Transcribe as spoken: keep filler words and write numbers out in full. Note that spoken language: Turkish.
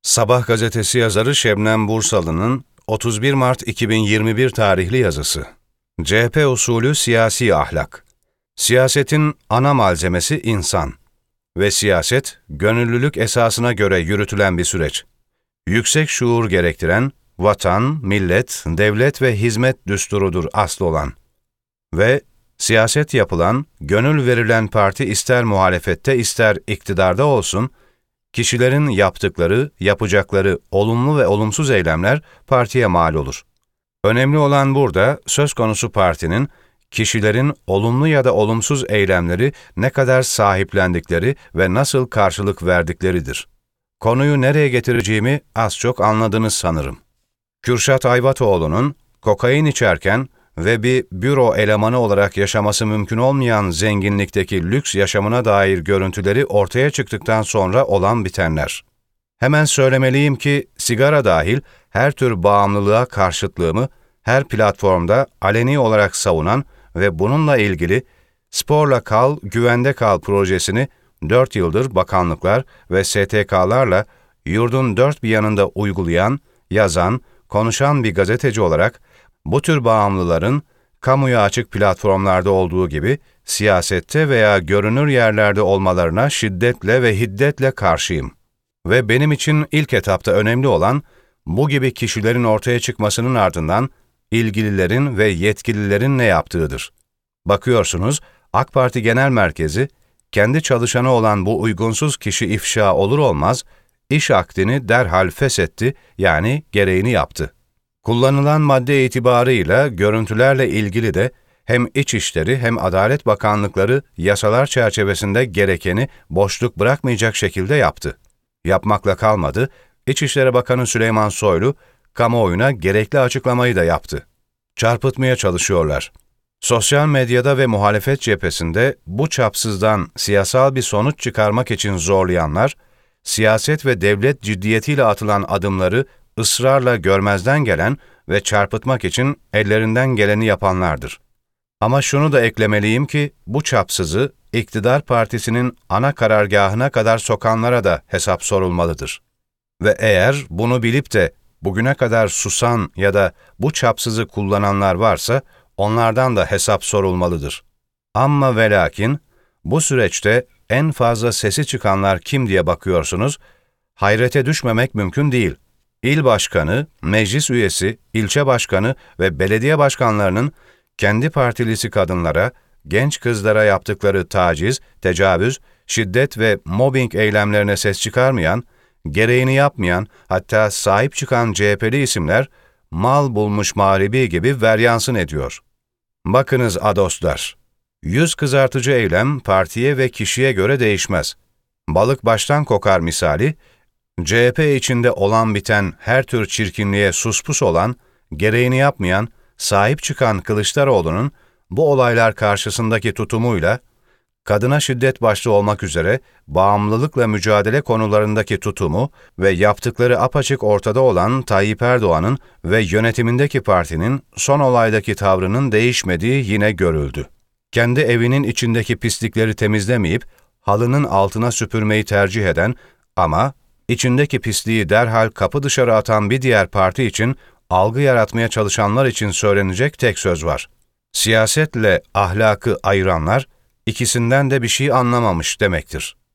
Sabah gazetesi yazarı Şebnem Bursalı'nın otuz bir Mart iki bin yirmi bir tarihli yazısı. C H P usulü siyasi ahlak. Siyasetin ana malzemesi insan ve siyaset, gönüllülük esasına göre yürütülen bir süreç. Yüksek şuur gerektiren, vatan, millet, devlet ve hizmet düsturudur aslı olan. Ve siyaset yapılan, gönül verilen parti ister muhalefette ister iktidarda olsun, kişilerin yaptıkları, yapacakları olumlu ve olumsuz eylemler partiye mal olur. Önemli olan burada söz konusu partinin, kişilerin olumlu ya da olumsuz eylemleri ne kadar sahiplendikleri ve nasıl karşılık verdikleridir. Konuyu nereye getireceğimi az çok anladınız sanırım. Kürşat Ayvatoğlu'nun kokain içerken ve bir büro elemanı olarak yaşaması mümkün olmayan zenginlikteki lüks yaşamına dair görüntüleri ortaya çıktıktan sonra olan bitenler. Hemen söylemeliyim ki sigara dahil her tür bağımlılığa karşıtlığımı her platformda aleni olarak savunan ve bununla ilgili Sporla Kal, Güvende Kal projesini dört yıldır bakanlıklar ve S T K'larla yurdun dört bir yanında uygulayan, yazan, konuşan bir gazeteci olarak bu tür bağımlıların kamuya açık platformlarda olduğu gibi siyasette veya görünür yerlerde olmalarına şiddetle ve hiddetle karşıyım. Ve benim için ilk etapta önemli olan bu gibi kişilerin ortaya çıkmasının ardından ilgililerin ve yetkililerin ne yaptığıdır. Bakıyorsunuz AK Parti Genel Merkezi kendi çalışanı olan bu uygunsuz kişi ifşa olur olmaz iş akdini derhal feshetti, yani gereğini yaptı. Kullanılan madde itibarıyla görüntülerle ilgili de hem İçişleri hem Adalet Bakanlıkları yasalar çerçevesinde gerekeni boşluk bırakmayacak şekilde yaptı. Yapmakla kalmadı, İçişleri Bakanı Süleyman Soylu kamuoyuna gerekli açıklamayı da yaptı. Çarpıtmaya çalışıyorlar. Sosyal medyada ve muhalefet cephesinde bu çapsızdan siyasal bir sonuç çıkarmak için zorlayanlar, siyaset ve devlet ciddiyetiyle atılan adımları ısrarla görmezden gelen ve çarpıtmak için ellerinden geleni yapanlardır. Ama şunu da eklemeliyim ki bu çapsızı iktidar partisinin ana karargahına kadar sokanlara da hesap sorulmalıdır. Ve eğer bunu bilip de bugüne kadar susan ya da bu çapsızı kullananlar varsa onlardan da hesap sorulmalıdır. Amma ve lakin bu süreçte en fazla sesi çıkanlar kim diye bakıyorsunuz, hayrete düşmemek mümkün değil. İl başkanı, meclis üyesi, ilçe başkanı ve belediye başkanlarının kendi partilisi kadınlara, genç kızlara yaptıkları taciz, tecavüz, şiddet ve mobbing eylemlerine ses çıkarmayan, gereğini yapmayan, hatta sahip çıkan C H P'li isimler mal bulmuş mağribi gibi veryansın ediyor. Bakınız adostlar, yüz kızartıcı eylem partiye ve kişiye göre değişmez. Balık baştan kokar misali, C H P içinde olan biten her tür çirkinliğe suspus olan, gereğini yapmayan, sahip çıkan Kılıçdaroğlu'nun bu olaylar karşısındaki tutumuyla, kadına şiddet başta olmak üzere bağımlılıkla mücadele konularındaki tutumu ve yaptıkları apaçık ortada olan Tayyip Erdoğan'ın ve yönetimindeki partinin son olaydaki tavrının değişmediği yine görüldü. Kendi evinin içindeki pislikleri temizlemeyip halının altına süpürmeyi tercih eden ama içindeki pisliği derhal kapı dışarı atan bir diğer parti için algı yaratmaya çalışanlar için söylenecek tek söz var. Siyasetle ahlakı ayıranlar, ikisinden de bir şey anlamamış demektir.